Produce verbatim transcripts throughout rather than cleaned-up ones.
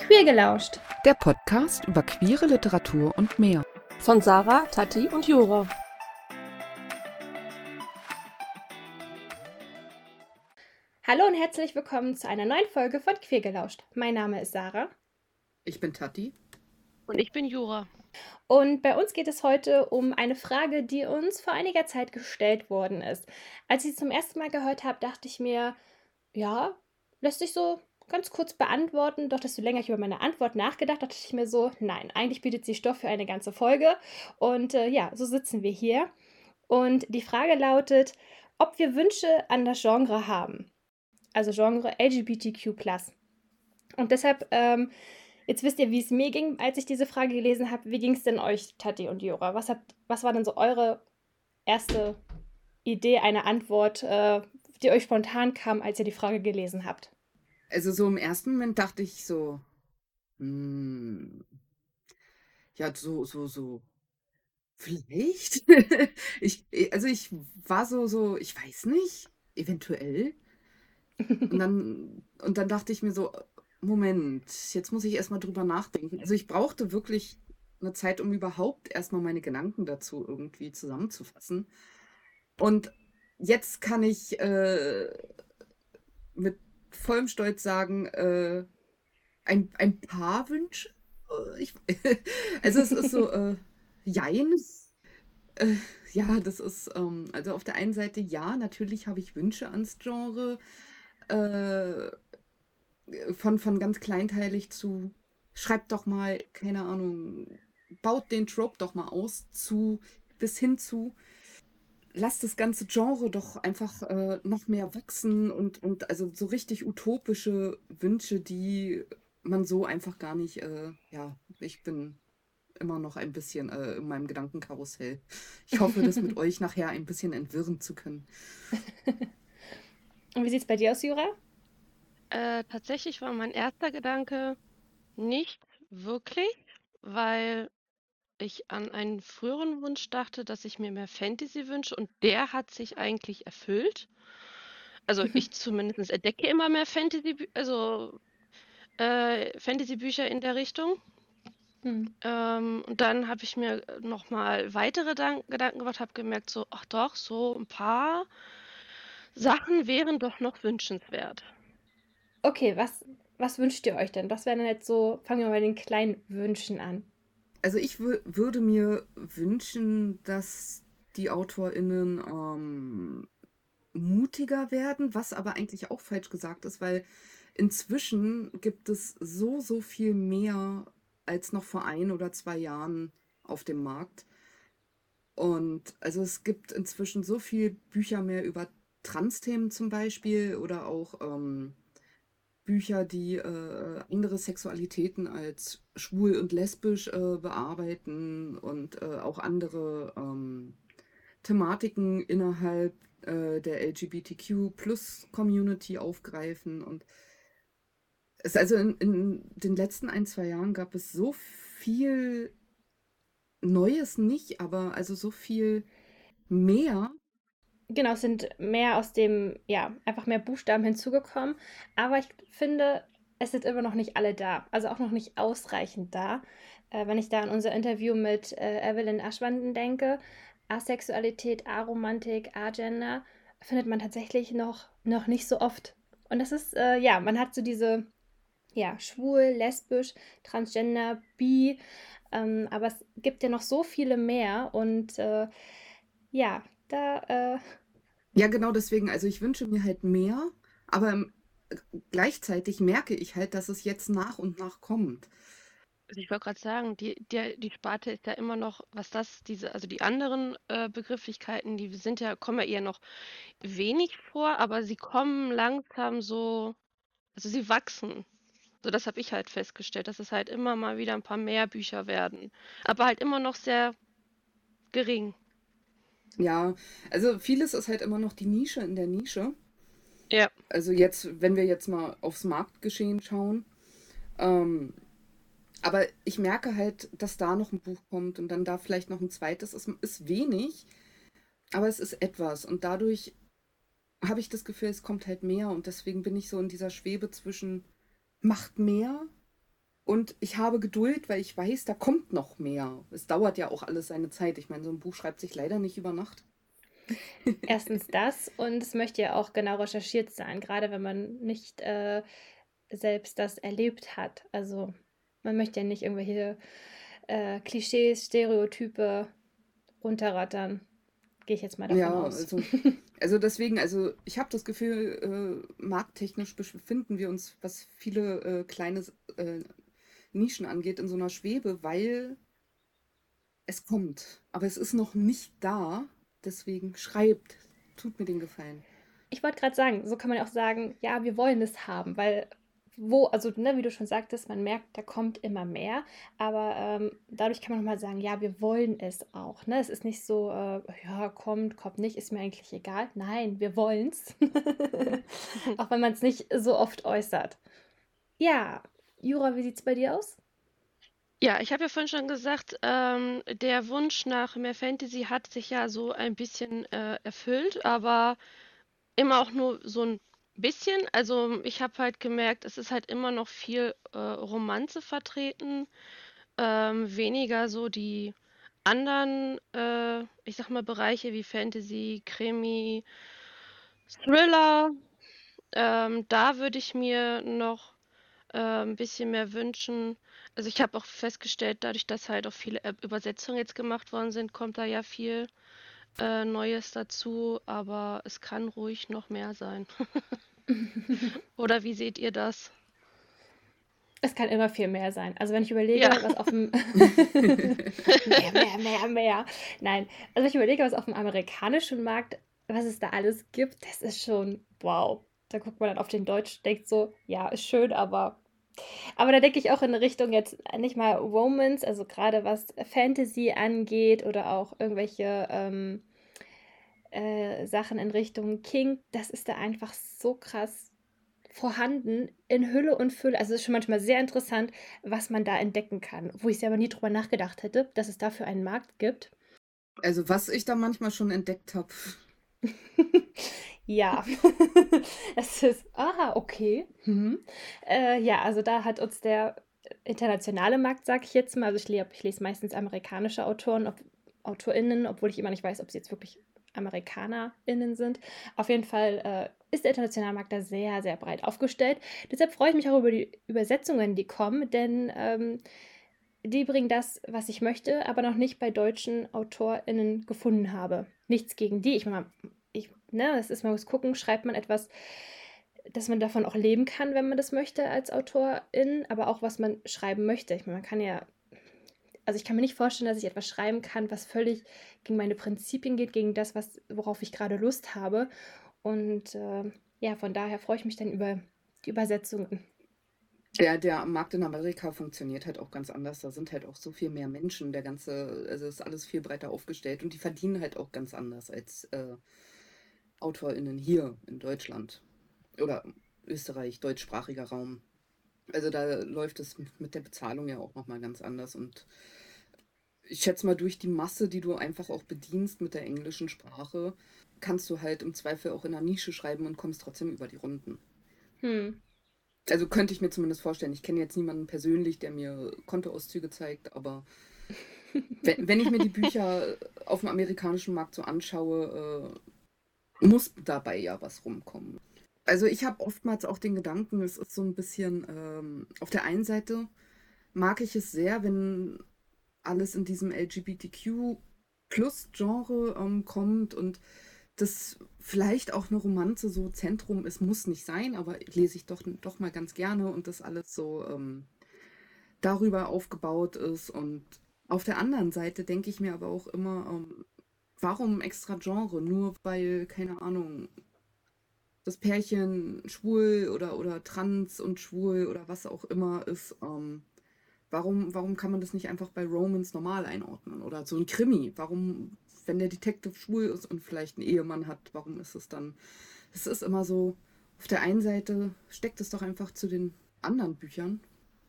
Queer gelauscht. Der Podcast über queere Literatur und mehr. Von Sarah, Tati und Jura. Hallo und herzlich willkommen zu einer neuen Folge von Queer gelauscht. Mein Name ist Sarah. Ich bin Tati. Und ich bin Jura. Und bei uns geht es heute um eine Frage, die uns vor einiger Zeit gestellt worden ist. Als ich sie zum ersten Mal gehört habe, dachte ich mir, ja, lässt sich so ganz kurz beantworten. Doch desto länger ich über meine Antwort nachgedacht habe, dachte ich mir so, nein, eigentlich bietet sie Stoff für eine ganze Folge. Und äh, ja, so sitzen wir hier. Und die Frage lautet, ob wir Wünsche an das Genre haben. Also Genre L G B T Q plus. Und deshalb, ähm, jetzt wisst ihr, wie es mir ging, als ich diese Frage gelesen habe. Wie ging es denn euch, Tati und Jura? Was, habt, was war denn so eure erste Idee, eine Antwort, äh, die euch spontan kam, als ihr die Frage gelesen habt? Also so im ersten Moment dachte ich so, hm, ja, so, so, so, vielleicht? ich, also ich war so, so, ich weiß nicht, eventuell. Und dann, und dann dachte ich mir so, Moment, jetzt muss ich erstmal drüber nachdenken. Also ich brauchte wirklich eine Zeit, um überhaupt erstmal meine Gedanken dazu irgendwie zusammenzufassen. Und jetzt kann ich äh, mit vollem Stolz sagen, äh, ein, ein paar Wünsche. Äh, Ich, also es ist so, äh, jein. Äh, ja, das ist, ähm, also auf der einen Seite, ja, natürlich habe ich Wünsche ans Genre. Äh, von, von ganz kleinteilig zu, schreibt doch mal, keine Ahnung, baut den Trope doch mal aus, zu, bis hin zu, lasst das ganze Genre doch einfach äh, noch mehr wachsen und, und also so richtig utopische Wünsche, die man so einfach gar nicht, äh, ja, ich bin immer noch ein bisschen äh, in meinem Gedankenkarussell. Ich hoffe, das mit euch nachher ein bisschen entwirren zu können. Und wie sieht es bei dir aus, Jura? Äh, tatsächlich war mein erster Gedanke nicht wirklich, weil ich an einen früheren Wunsch dachte, dass ich mir mehr Fantasy wünsche und der hat sich eigentlich erfüllt. Also ich zumindest entdecke immer mehr Fantasy, also äh, Fantasy-Bücher in der Richtung. Hm. Ähm, und dann habe ich mir nochmal weitere Dan Gedanken gemacht, habe gemerkt, so, ach doch, so ein paar Sachen wären doch noch wünschenswert. Okay, was, was wünscht ihr euch denn? Was wären denn jetzt so, fangen wir mal mit den kleinen Wünschen an. Also ich wür- würde mir wünschen, dass die AutorInnen ähm, mutiger werden, was aber eigentlich auch falsch gesagt ist, weil inzwischen gibt es so, so viel mehr als noch vor ein oder zwei Jahren auf dem Markt. Und also es gibt inzwischen so viel Bücher mehr über Trans-Themen zum Beispiel oder auch ähm, Bücher, die äh, andere Sexualitäten als schwul und lesbisch äh, bearbeiten und äh, auch andere ähm, Thematiken innerhalb äh, der L G B T Q-Plus-Community aufgreifen. Und es also in, in den letzten ein, zwei Jahren gab es so viel Neues nicht, aber also so viel mehr. Genau, es sind mehr aus dem, ja, einfach mehr Buchstaben hinzugekommen. Aber ich finde, es sind immer noch nicht alle da. Also auch noch nicht ausreichend da. Äh, wenn ich da an unser Interview mit äh, Evelyn Aschwanden denke, Asexualität, Aromantik, Agender, findet man tatsächlich noch, noch nicht so oft. Und das ist, äh, ja, man hat so diese, ja, schwul, lesbisch, transgender, bi, ähm, aber es gibt ja noch so viele mehr. Und äh, ja, da... Äh, Ja, genau deswegen. Also ich wünsche mir halt mehr, aber ähm, gleichzeitig merke ich halt, dass es jetzt nach und nach kommt. Also ich wollte gerade sagen, die, die, die Sparte ist ja immer noch, was das, diese, also die anderen äh, Begrifflichkeiten, die sind ja, kommen ja eher noch wenig vor, aber sie kommen langsam so, also sie wachsen. So, das habe ich halt festgestellt, dass es halt immer mal wieder ein paar mehr Bücher werden. Aber halt immer noch sehr gering. Ja, also vieles ist halt immer noch die Nische in der Nische. Ja. Also jetzt, wenn wir jetzt mal aufs Marktgeschehen schauen. Ähm, aber ich merke halt, dass da noch ein Buch kommt und dann da vielleicht noch ein zweites. Es ist wenig, aber es ist etwas. Und dadurch habe ich das Gefühl, es kommt halt mehr. Und deswegen bin ich so in dieser Schwebe zwischen macht mehr Und ich habe Geduld, weil ich weiß, da kommt noch mehr. Es dauert ja auch alles seine Zeit. Ich meine, so ein Buch schreibt sich leider nicht über Nacht. Erstens das und es möchte ja auch genau recherchiert sein, gerade wenn man nicht äh, selbst das erlebt hat. Also man möchte ja nicht irgendwelche äh, Klischees, Stereotype runterrattern. Gehe ich jetzt mal davon Ja, aus. also, also deswegen, also ich habe das Gefühl, äh, markttechnisch befinden wir uns, was viele äh, kleine äh, Nischen angeht, in so einer Schwebe, weil es kommt. Aber es ist noch nicht da. Deswegen schreibt. Tut mir den Gefallen. Ich wollte gerade sagen, so kann man ja auch sagen, ja, wir wollen es haben, weil wo, also ne, wie du schon sagtest, man merkt, da kommt immer mehr, aber ähm, dadurch kann man nochmal sagen, ja, wir wollen es auch. Ne? Es ist nicht so, äh, ja, kommt, kommt nicht, ist mir eigentlich egal. Nein, wir wollen es. Auch wenn man es nicht so oft äußert. Ja, Jura, wie sieht es bei dir aus? Ja, ich habe ja vorhin schon gesagt, ähm, der Wunsch nach mehr Fantasy hat sich ja so ein bisschen äh, erfüllt, aber immer auch nur so ein bisschen. Also ich habe halt gemerkt, es ist halt immer noch viel äh, Romanze vertreten, ähm, weniger so die anderen, äh, ich sag mal, Bereiche wie Fantasy, Krimi, Thriller. Ähm, da würde ich mir noch äh, ein bisschen mehr wünschen. Also ich habe auch festgestellt, dadurch, dass halt auch viele Ä- Übersetzungen jetzt gemacht worden sind, kommt da ja viel äh, Neues dazu, aber es kann ruhig noch mehr sein. Oder wie seht ihr das? Es kann immer viel mehr sein. Also wenn ich Ja. überlege, was auf dem mehr, mehr, mehr, mehr. Nein, also wenn ich überlege, was auf dem amerikanischen Markt, was es da alles gibt, das ist schon wow. Da guckt man dann auf den Deutsch, denkt so, ja, ist schön, aber aber da denke ich auch in eine Richtung jetzt nicht mal Romance, also gerade was Fantasy angeht oder auch irgendwelche ähm, äh, Sachen in Richtung King, das ist da einfach so krass vorhanden in Hülle und Fülle. Also es ist schon manchmal sehr interessant, was man da entdecken kann, wo ich selber nie drüber nachgedacht hätte, dass es dafür einen Markt gibt. Also was ich da manchmal schon entdeckt habe. Ja, es ist, aha, okay. Mhm. Äh, ja, also da hat uns der internationale Markt, sag ich jetzt mal, also ich, le ich lese meistens amerikanische Autoren, ob, AutorInnen, obwohl ich immer nicht weiß, ob sie jetzt wirklich AmerikanerInnen sind. Auf jeden Fall äh, ist der internationale Markt da sehr, sehr breit aufgestellt. Deshalb freue ich mich auch über die Übersetzungen, die kommen, denn ähm, die bringen das, was ich möchte, aber noch nicht bei deutschen AutorInnen gefunden habe. Nichts gegen die. Ich meine, ich, ne, das ist mal was gucken, schreibt man etwas, dass man davon auch leben kann, wenn man das möchte als Autorin, aber auch was man schreiben möchte. Ich meine, man kann ja, also ich kann mir nicht vorstellen, dass ich etwas schreiben kann, was völlig gegen meine Prinzipien geht, gegen das, was, worauf ich gerade Lust habe. Und äh, ja, von daher freue ich mich dann über die Übersetzungen. Der, der Markt in Amerika funktioniert halt auch ganz anders. Da sind halt auch so viel mehr Menschen. Der ganze, also ist alles viel breiter aufgestellt und die verdienen halt auch ganz anders als äh, AutorInnen hier in Deutschland oder Österreich, deutschsprachiger Raum. Also da läuft es mit der Bezahlung ja auch nochmal ganz anders und ich schätze mal, durch die Masse, die du einfach auch bedienst mit der englischen Sprache, kannst du halt im Zweifel auch in einer Nische schreiben und kommst trotzdem über die Runden. Hm. Also könnte ich mir zumindest vorstellen. Ich kenne jetzt niemanden persönlich, der mir Kontoauszüge zeigt, aber wenn, wenn ich mir die Bücher auf dem amerikanischen Markt so anschaue, äh, muss dabei ja was rumkommen. Also ich habe oftmals auch den Gedanken, es ist so ein bisschen, ähm, auf der einen Seite mag ich es sehr, wenn alles in diesem L G B T Q-Plus-Genre ähm, kommt und das vielleicht auch eine Romanze so Zentrum ist, muss nicht sein, aber lese ich doch, doch mal ganz gerne und das alles so ähm, darüber aufgebaut ist. Und auf der anderen Seite denke ich mir aber auch immer, ähm, warum extra Genre? Nur weil, keine Ahnung, das Pärchen schwul oder, oder trans und schwul oder was auch immer ist. Ähm, warum, warum kann man das nicht einfach bei Romans normal einordnen? Oder so ein Krimi? Warum, wenn der Detective schwul ist und vielleicht einen Ehemann hat, warum ist es dann? Es ist immer so, auf der einen Seite steckt es doch einfach zu den anderen Büchern.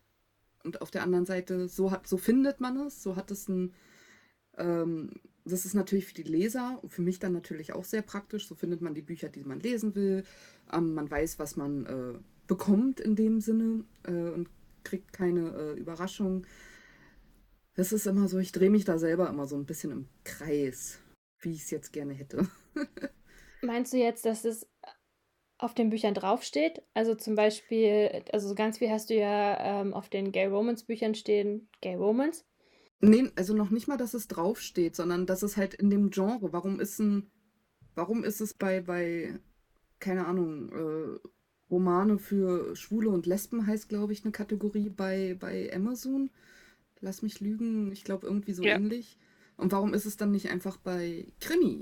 Und auf der anderen Seite, so hat, so findet man es, so hat es ein, ähm, das ist natürlich für die Leser und für mich dann natürlich auch sehr praktisch. So findet man die Bücher, die man lesen will. Ähm, man weiß, was man äh, bekommt in dem Sinne äh, und kriegt keine äh, Überraschung. Das ist immer so, ich drehe mich da selber immer so ein bisschen im Kreis, wie ich es jetzt gerne hätte. Meinst du jetzt, dass es auf den Büchern draufsteht? Also zum Beispiel, also so ganz viel hast du ja ähm, auf den Gay Romance Büchern stehen, Gay Romance. Nee, also noch nicht mal, dass es draufsteht, sondern dass es halt in dem Genre, warum ist ein, warum ist es bei, bei, keine Ahnung, äh, Romane für Schwule und Lesben heißt, glaube ich, eine Kategorie bei, bei Amazon. Lass mich lügen, ich glaube irgendwie so Ja. ähnlich. Und warum ist es dann nicht einfach bei Krimi?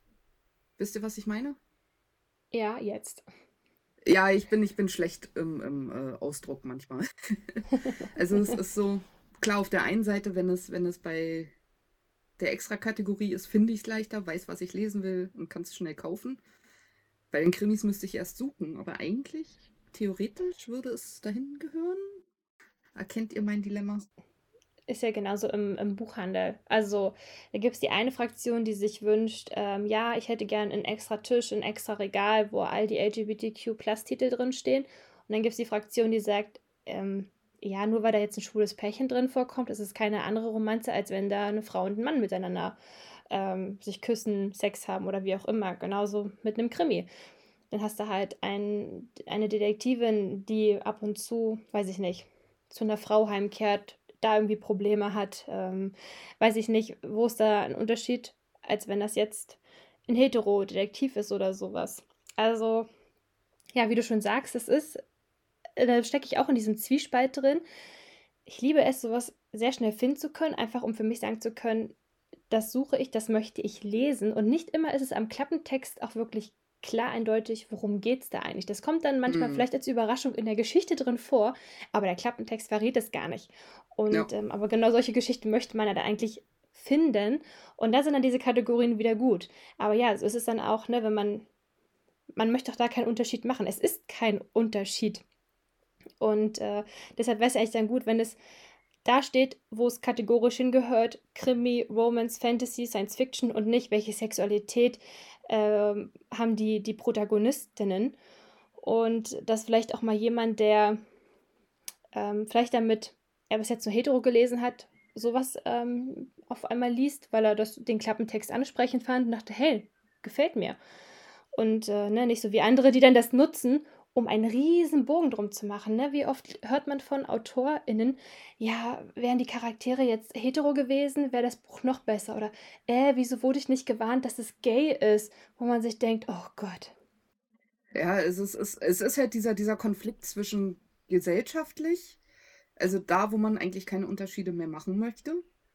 Wisst ihr, was ich meine? Ja, jetzt. Ja, ich bin, ich bin schlecht im, im äh, Ausdruck manchmal. Also es ist so, klar, auf der einen Seite, wenn es, wenn es bei der Extra-Kategorie ist, finde ich es leichter, weiß, was ich lesen will und kann es schnell kaufen. Bei den Krimis müsste ich erst suchen, aber eigentlich, theoretisch, würde es dahin gehören. Erkennt ihr mein Dilemma? Ist ja genauso im, im Buchhandel. Also da gibt es die eine Fraktion, die sich wünscht, ähm, ja, ich hätte gern einen extra Tisch, ein extra Regal, wo all die L G B T Q-Plus-Titel drinstehen. Und dann gibt es die Fraktion, die sagt, ähm, ja, nur weil da jetzt ein schwules Pärchen drin vorkommt, ist es keine andere Romanze, als wenn da eine Frau und ein Mann miteinander ähm, sich küssen, Sex haben oder wie auch immer. Genauso mit einem Krimi. Dann hast du halt ein, eine Detektivin, die ab und zu, weiß ich nicht, zu einer Frau heimkehrt, da irgendwie Probleme hat. Ähm, weiß ich nicht, wo ist da ein Unterschied, als wenn das jetzt ein Hetero-Detektiv ist oder sowas. Also, ja, wie du schon sagst, es ist, äh, da stecke ich auch in diesem Zwiespalt drin. Ich liebe es, sowas sehr schnell finden zu können, einfach um für mich sagen zu können, das suche ich, das möchte ich lesen. Und nicht immer ist es am Klappentext auch wirklich klar eindeutig, worum geht es da eigentlich. Das kommt dann manchmal Hm, vielleicht als Überraschung in der Geschichte drin vor, aber der Klappentext verrät es gar nicht. ja. Und ähm, aber genau solche Geschichten möchte man ja da eigentlich finden. Und da sind dann diese Kategorien wieder gut. Aber ja, so ist es dann auch, ne, wenn man, man möchte auch da keinen Unterschied machen. Es ist kein Unterschied. Und äh, deshalb wäre es eigentlich dann gut, wenn es da steht, wo es kategorisch hingehört, Krimi, Romance, Fantasy, Science Fiction und nicht, welche Sexualität ähm, haben die, die Protagonistinnen. Und dass vielleicht auch mal jemand, der ähm, vielleicht damit, er bis jetzt nur hetero gelesen hat, sowas ähm, auf einmal liest, weil er das, den Klappentext ansprechend fand und dachte, hey, gefällt mir. Und äh, ne, nicht so wie andere, die dann das nutzen, um einen riesen Bogen drum zu machen. Ne? Wie oft hört man von AutorInnen, ja, wären die Charaktere jetzt hetero gewesen, wäre das Buch noch besser. Oder, äh, wieso wurde ich nicht gewarnt, dass es gay ist? Wo man sich denkt, oh Gott. Ja, es ist, es, es ist halt dieser, dieser Konflikt zwischen gesellschaftlich, also da, wo man eigentlich keine Unterschiede mehr machen möchte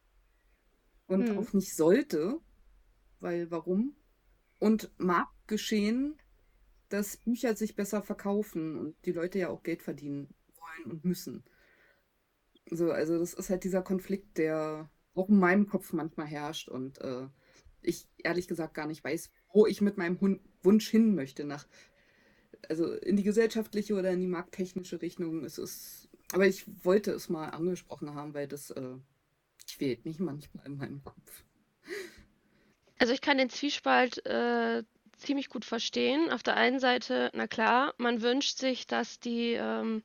und Hm. auch nicht sollte, weil warum? Und Marktgeschehen, dass Bücher sich besser verkaufen und die Leute ja auch Geld verdienen wollen und müssen. So, also das ist halt dieser Konflikt, der auch in meinem Kopf manchmal herrscht und äh, ich ehrlich gesagt gar nicht weiß, wo ich mit meinem Hun Wunsch hin möchte, nach, also in die gesellschaftliche oder in die markttechnische Richtung. Es ist, aber ich wollte es mal angesprochen haben, weil das äh, quält mich manchmal in meinem Kopf. Also ich kann den Zwiespalt äh, ziemlich gut verstehen. Auf der einen Seite, na klar, man wünscht sich, dass die, ähm,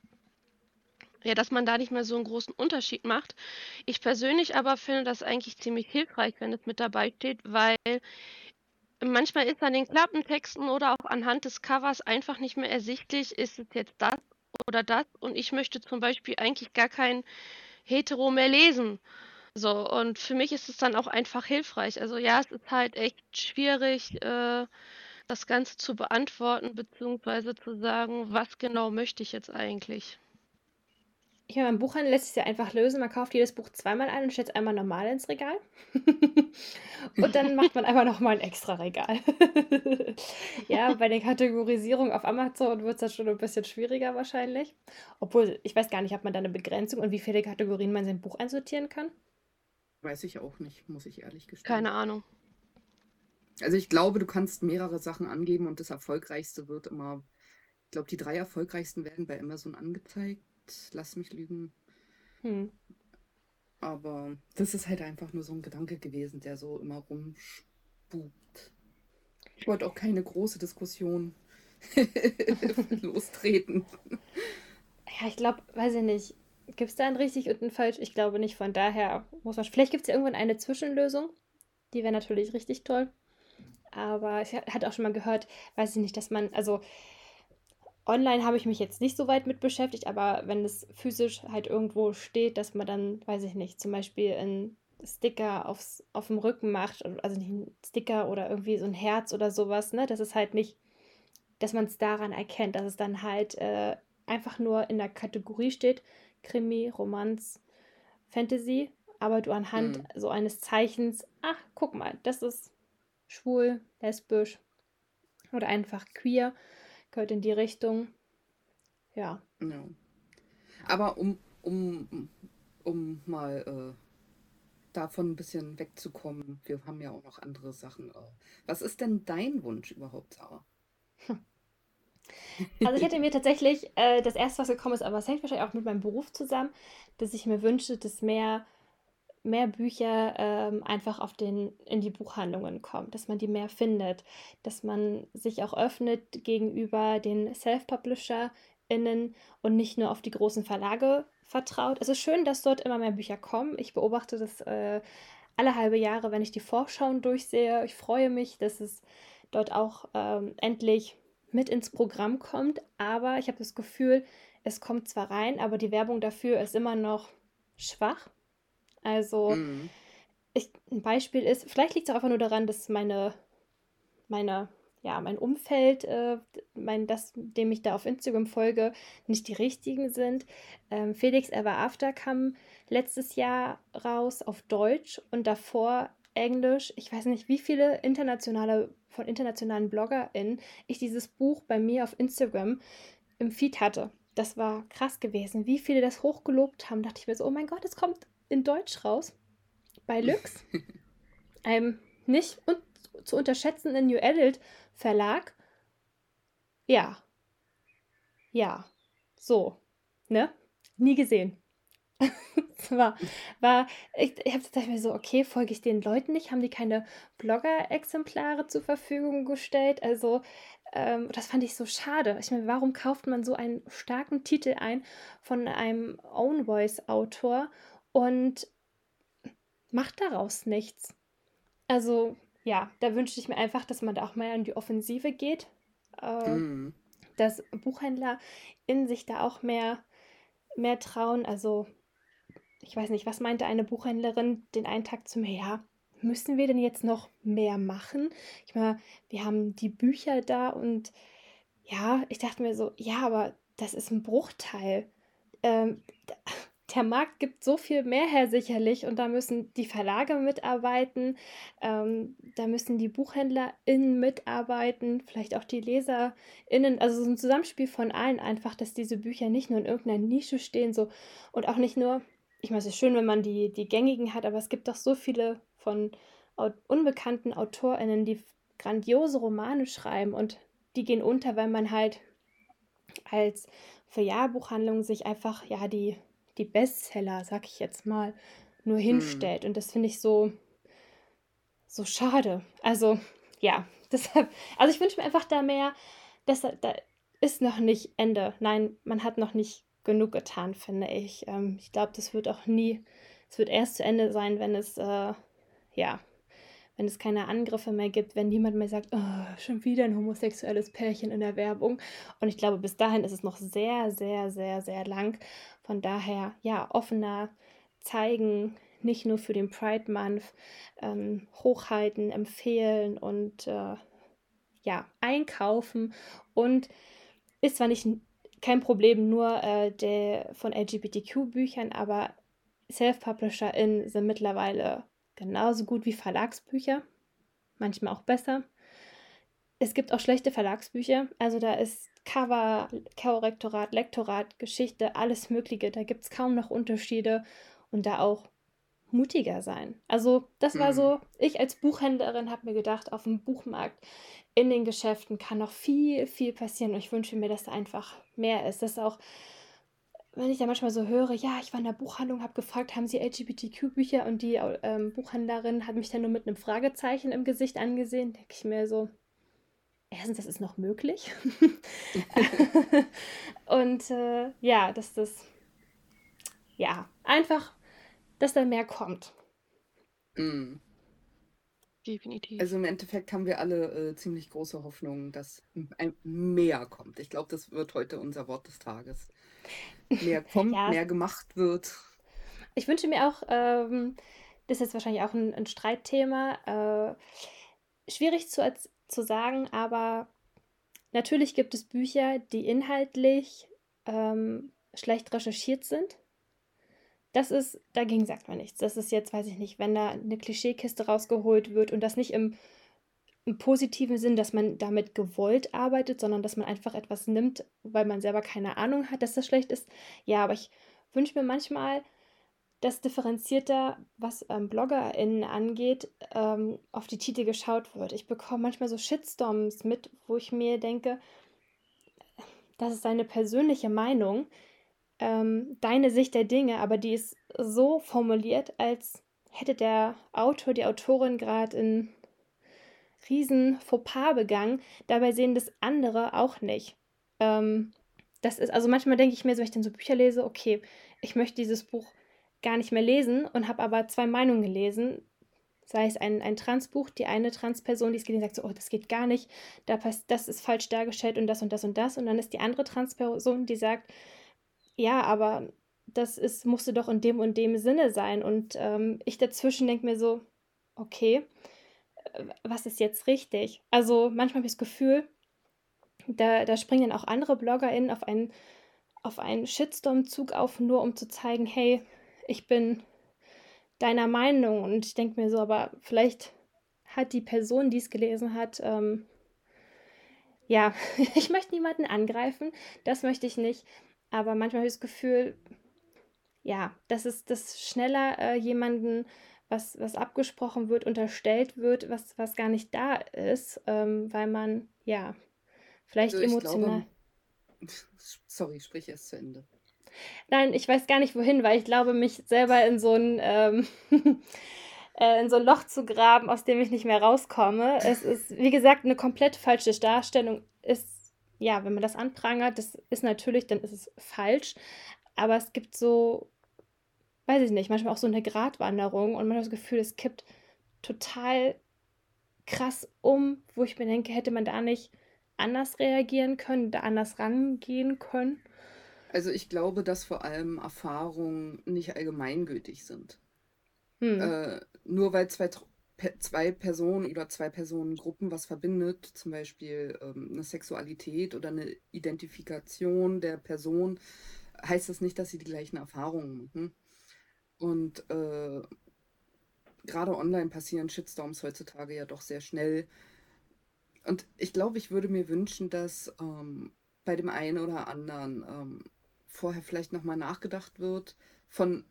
ja, dass man da nicht mehr so einen großen Unterschied macht. Ich persönlich aber finde das eigentlich ziemlich hilfreich, wenn es mit dabei steht, weil manchmal ist an den Klappentexten oder auch anhand des Covers einfach nicht mehr ersichtlich, ist es jetzt das oder das und ich möchte zum Beispiel eigentlich gar kein Hetero mehr lesen. So, und für mich ist es dann auch einfach hilfreich. Also ja, es ist halt echt schwierig, äh, das Ganze zu beantworten, beziehungsweise zu sagen, was genau möchte ich jetzt eigentlich. Ich meine, beim Buchhandel lässt sich ja einfach lösen. Man kauft jedes Buch zweimal ein und stellt es einmal normal ins Regal. Und dann macht man einfach nochmal ein extra Regal. Ja, bei der Kategorisierung auf Amazon wird es dann schon ein bisschen schwieriger wahrscheinlich. Obwohl, ich weiß gar nicht, hat man da eine Begrenzung und wie viele Kategorien man sein Buch einsortieren kann? Weiß ich auch nicht, muss ich ehrlich gestehen. Keine Ahnung. Also ich glaube, du kannst mehrere Sachen angeben und das Erfolgreichste wird immer, ich glaube, die drei erfolgreichsten werden bei Amazon angezeigt. Lass mich lügen. Hm. Aber das ist halt einfach nur so ein Gedanke gewesen, der so immer rumspukt. Ich wollte auch keine große Diskussion lostreten. Ja, ich glaube, weiß ich nicht, gibt es da ein richtig und ein falsch? Ich glaube nicht, von daher muss man, vielleicht gibt es ja irgendwann eine Zwischenlösung, die wäre natürlich richtig toll, aber ich ha- hatte auch schon mal gehört, weiß ich nicht, dass man, also online habe ich mich jetzt nicht so weit mit beschäftigt, aber wenn es physisch halt irgendwo steht, dass man dann, weiß ich nicht, zum Beispiel einen Sticker aufs, auf dem Rücken macht, also nicht einen Sticker oder irgendwie so ein Herz oder sowas, ne? Das ist halt nicht, dass man es daran erkennt, dass es dann halt äh, einfach nur in der Kategorie steht, Krimi, Romanz, Fantasy, aber du anhand Hm, so eines Zeichens, ach, guck mal, das ist schwul, lesbisch oder einfach queer, gehört in die Richtung. Ja. ja. Aber um, um, um mal äh, davon ein bisschen wegzukommen, wir haben ja auch noch andere Sachen. Äh. Was ist denn dein Wunsch überhaupt, Sarah? Also ich hätte mir tatsächlich, äh, das erste, was gekommen ist, aber es hängt wahrscheinlich auch mit meinem Beruf zusammen, dass ich mir wünsche, dass mehr, mehr Bücher ähm, einfach auf den, in die Buchhandlungen kommen, dass man die mehr findet, dass man sich auch öffnet gegenüber den Self-PublisherInnen und nicht nur auf die großen Verlage vertraut. Es ist schön, dass dort immer mehr Bücher kommen. Ich beobachte das äh, alle halbe Jahre, wenn ich die Vorschauen durchsehe. Ich freue mich, dass es dort auch ähm, endlich mit ins Programm kommt, aber ich habe das Gefühl, es kommt zwar rein, aber die Werbung dafür ist immer noch schwach. Also Hm, ich, ein Beispiel ist, vielleicht liegt es auch einfach nur daran, dass meine, meine, ja, mein Umfeld, äh, mein, das, dem ich da auf Instagram folge, nicht die richtigen sind. Ähm, Felix Ever After kam letztes Jahr raus auf Deutsch und davor Englisch. Ich weiß nicht, wie viele internationale, von internationalen BloggerInnen ich dieses Buch bei mir auf Instagram im Feed hatte. Das war krass gewesen. Wie viele das hochgelobt haben, dachte ich mir so, oh mein Gott, es kommt in Deutsch raus. Bei Lüx, einem nicht un zu unterschätzenden New Adult Verlag. Ja, ja, so, ne? Nie gesehen. Es war, war, ich, ich habe gedacht mir so, okay, folge ich den Leuten nicht? Haben die keine Blogger-Exemplare zur Verfügung gestellt? Also, ähm, das fand ich so schade. Ich meine, warum kauft man so einen starken Titel ein von einem Own Voice-Autor und macht daraus nichts? Also, ja, da wünschte ich mir einfach, dass man da auch mal in die Offensive geht, äh, hm, dass Buchhändler in sich da auch mehr, mehr trauen. Also, ich weiß nicht, was meinte eine Buchhändlerin den einen Tag zu mir? Ja, müssen wir denn jetzt noch mehr machen? Ich meine, wir haben die Bücher da und ja, ich dachte mir so, ja, aber das ist ein Bruchteil. Ähm, der Markt gibt so viel mehr her sicherlich und da müssen die Verlage mitarbeiten, ähm, da müssen die BuchhändlerInnen mitarbeiten, vielleicht auch die LeserInnen, also so ein Zusammenspiel von allen einfach, dass diese Bücher nicht nur in irgendeiner Nische stehen so und auch nicht nur, ich meine, es ist schön, wenn man die, die gängigen hat, aber es gibt doch so viele von au- unbekannten AutorInnen, die grandiose Romane schreiben und die gehen unter, weil man halt als Filialbuchhandlung sich einfach, ja, die, die Bestseller, sag ich jetzt mal, nur hm. hinstellt. Und das finde ich so, so schade. Also, ja, deshalb, also ich wünsche mir einfach da mehr, dass da da ist noch nicht Ende. Nein, man hat noch nicht genug getan, finde ich. Ähm, ich glaube, das wird auch nie, es wird erst zu Ende sein, wenn es, äh, ja, wenn es keine Angriffe mehr gibt, wenn niemand mehr sagt, oh, schon wieder ein homosexuelles Pärchen in der Werbung. Und ich glaube, bis dahin ist es noch sehr, sehr, sehr, sehr lang. Von daher, ja, offener zeigen, nicht nur für den Pride Month, ähm, hochhalten, empfehlen und äh, ja, einkaufen. Und ist zwar nicht kein Problem nur äh, der von L G B T Q-Büchern, aber Self-PublisherInnen sind mittlerweile genauso gut wie Verlagsbücher, manchmal auch besser. Es gibt auch schlechte Verlagsbücher, also da ist Cover, Korrektorat, Lektorat, Geschichte, alles Mögliche. Da gibt es kaum noch Unterschiede und da auch mutiger sein. Also das war Hm. so, ich als Buchhändlerin habe mir gedacht, auf dem Buchmarkt, in den Geschäften kann noch viel, viel passieren und ich wünsche mir, dass da einfach mehr ist. Dass auch, wenn ich da manchmal so höre, ja, ich war in der Buchhandlung, habe gefragt, haben Sie L G B T Q-Bücher und die ähm, Buchhändlerin hat mich dann nur mit einem Fragezeichen im Gesicht angesehen, denke ich mir so, erstens, das ist noch möglich. Und äh, ja, dass das, ja, einfach, dass da mehr kommt. Mm. Definitiv. Also im Endeffekt haben wir alle äh, ziemlich große Hoffnungen, dass m- ein mehr kommt. Ich glaube, das wird heute unser Wort des Tages. Mehr kommt, Ja, mehr gemacht wird. ich wünsche mir auch, ähm, das ist jetzt wahrscheinlich auch ein, ein Streitthema, äh, schwierig zu, erz- zu sagen, aber natürlich gibt es Bücher, die inhaltlich ähm, schlecht recherchiert sind. Das ist, dagegen sagt man nichts. Das ist jetzt, weiß ich nicht, wenn da eine Klischeekiste rausgeholt wird und das nicht im, im positiven Sinn, dass man damit gewollt arbeitet, sondern dass man einfach etwas nimmt, weil man selber keine Ahnung hat, dass das schlecht ist. Ja, aber ich wünsche mir manchmal, dass differenzierter, was ähm, BloggerInnen angeht, ähm, auf die Titel geschaut wird. Ich bekomme manchmal so Shitstorms mit, wo ich mir denke, das ist deine persönliche Meinung, ähm, deine Sicht der Dinge, aber die ist so formuliert, als hätte der Autor, die Autorin gerade einen riesen Fauxpas begangen. Dabei sehen das andere auch nicht. Ähm, das ist, also manchmal denke ich mir so, wenn ich dann so Bücher lese, okay, ich möchte dieses Buch gar nicht mehr lesen und habe aber zwei Meinungen gelesen. Sei es ein, ein Transbuch, die eine Transperson, die es gelesen hat, sagt so, oh, das geht gar nicht, da passt, das ist falsch dargestellt und das und das und das. Und dann ist die andere Transperson, die sagt, ja, aber das ist, musste doch in dem und dem Sinne sein. Und ähm, ich dazwischen denke mir so, okay, äh, was ist jetzt richtig? Also manchmal habe ich das Gefühl, da, da springen dann auch andere BloggerInnen auf einen, auf einen Shitstorm-Zug auf, nur um zu zeigen, hey, ich bin deiner Meinung. Und ich denke mir so, aber vielleicht hat die Person, die es gelesen hat, ähm, ja, ich möchte niemanden angreifen, das möchte ich nicht. Aber manchmal habe ich das Gefühl, ja, dass es dass schneller äh, jemanden was, was abgesprochen wird, unterstellt wird, was, was gar nicht da ist, ähm, weil man, ja, vielleicht Also ich emotional. glaube, sorry, sprich erst zu Ende. Nein, ich weiß gar nicht wohin, weil ich glaube, mich selber in so ein, ähm, äh, in so ein Loch zu graben, aus dem ich nicht mehr rauskomme. Es ist, wie gesagt, eine komplett falsche Darstellung. Ist, ja, wenn man das anprangert, das ist natürlich, dann ist es falsch. Aber es gibt so, weiß ich nicht, manchmal auch so eine Gratwanderung und man hat das Gefühl, es kippt total krass um, wo ich mir denke, hätte man da nicht anders reagieren können, da anders rangehen können. Also ich glaube, dass vor allem Erfahrungen nicht allgemeingültig sind. Hm. Äh, nur weil zwei, Tr- pe- zwei Personen oder zwei Personengruppen was verbindet, zum Beispiel ähm, eine Sexualität oder eine Identifikation der Person, heißt das nicht, dass sie die gleichen Erfahrungen machen. Und äh, gerade online passieren Shitstorms heutzutage ja doch sehr schnell. Und ich glaube, ich würde mir wünschen, dass ähm, bei dem einen oder anderen ähm, vorher vielleicht nochmal nachgedacht wird von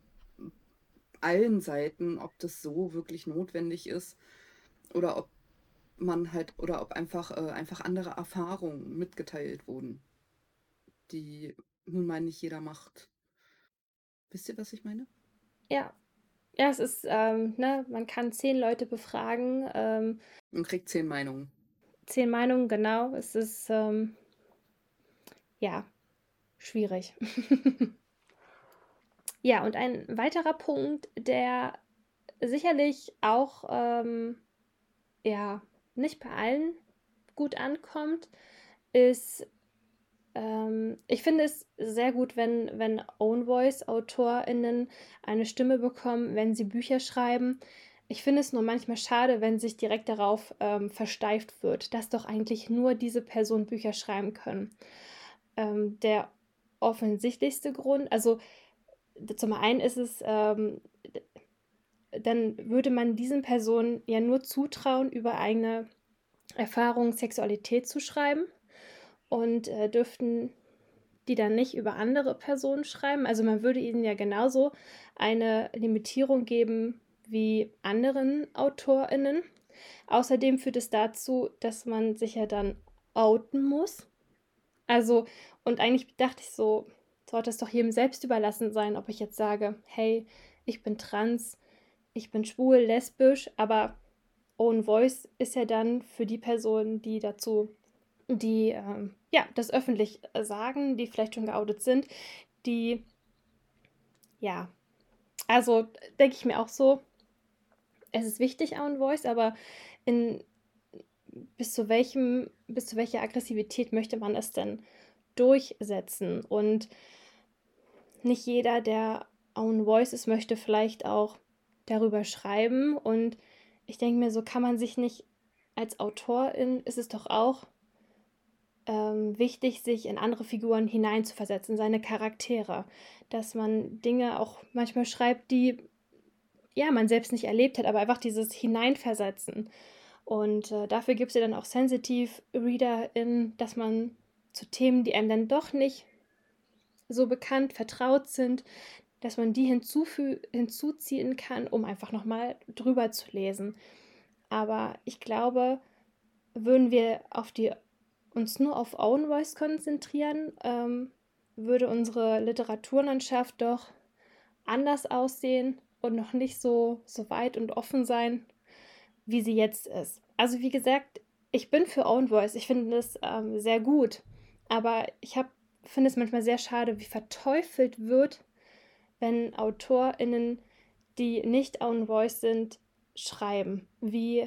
allen Seiten, ob das so wirklich notwendig ist oder ob man halt oder ob einfach, äh, einfach andere Erfahrungen mitgeteilt wurden, die nun mal nicht jeder macht. Wisst ihr, was ich meine? Ja, ja, es ist, ähm, ne, man kann zehn Leute befragen, ähm, Man kriegt zehn Meinungen. zehn Meinungen, genau. Es ist, ähm, ja, schwierig. Ja, und ein weiterer Punkt, der sicherlich auch, ähm, ja, nicht bei allen gut ankommt, ist, ähm, ich finde es sehr gut, wenn, wenn Own Voice-AutorInnen eine Stimme bekommen, wenn sie Bücher schreiben. Ich finde es nur manchmal schade, wenn sich direkt darauf ähm, versteift wird, dass doch eigentlich nur diese Person Bücher schreiben können. Ähm, der offensichtlichste Grund, also zum einen ist es, ähm, dann würde man diesen Personen ja nur zutrauen, über eigene Erfahrung, Sexualität zu schreiben und äh, dürften die dann nicht über andere Personen schreiben. Also man würde ihnen ja genauso eine Limitierung geben wie anderen AutorInnen. Außerdem führt es dazu, dass man sich ja dann outen muss. Also, und eigentlich dachte ich so, sollte es doch jedem selbst überlassen sein, ob ich jetzt sage, hey, ich bin trans, ich bin schwul, lesbisch, aber Own Voice ist ja dann für die Person, die dazu die ähm, ja, das öffentlich äh, sagen, die vielleicht schon geoutet sind, die, ja, also denke ich mir auch so, es ist wichtig, Own Voice, aber in, bis zu welchem, bis zu welcher Aggressivität möchte man es denn durchsetzen? Und nicht jeder, der Own Voice ist, möchte vielleicht auch darüber schreiben. Und ich denke mir, so kann man sich nicht, als Autorin ist es doch auch ähm, wichtig, sich in andere Figuren hineinzuversetzen, seine Charaktere. Dass man Dinge auch manchmal schreibt, die ja, man selbst nicht erlebt hat, aber einfach dieses Hineinversetzen. Und äh, dafür gibt es ja dann auch Sensitive ReaderInnen, dass man zu Themen, die einem dann doch nicht so bekannt, vertraut sind, dass man die hinzufü- hinzuziehen kann, um einfach nochmal drüber zu lesen. Aber ich glaube, würden wir auf die, uns nur auf Own Voice konzentrieren, ähm, würde unsere Literaturlandschaft doch anders aussehen und noch nicht so, so weit und offen sein, wie sie jetzt ist. Also wie gesagt, ich bin für Own Voice. Ich finde es ähm, sehr gut. Aber ich hab, finde es manchmal sehr schade, wie verteufelt wird, wenn AutorInnen, die nicht Own Voice sind, schreiben. Wie,